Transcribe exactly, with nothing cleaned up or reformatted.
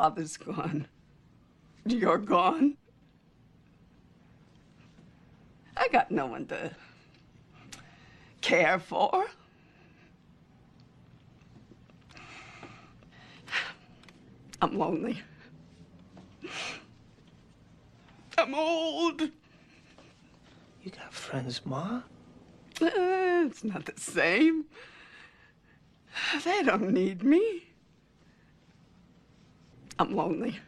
father's gone. You're gone. I got no one to care for. I'm lonely. I'm old. You got friends, Ma? Uh, it's not the same. They don't need me. I'm lonely.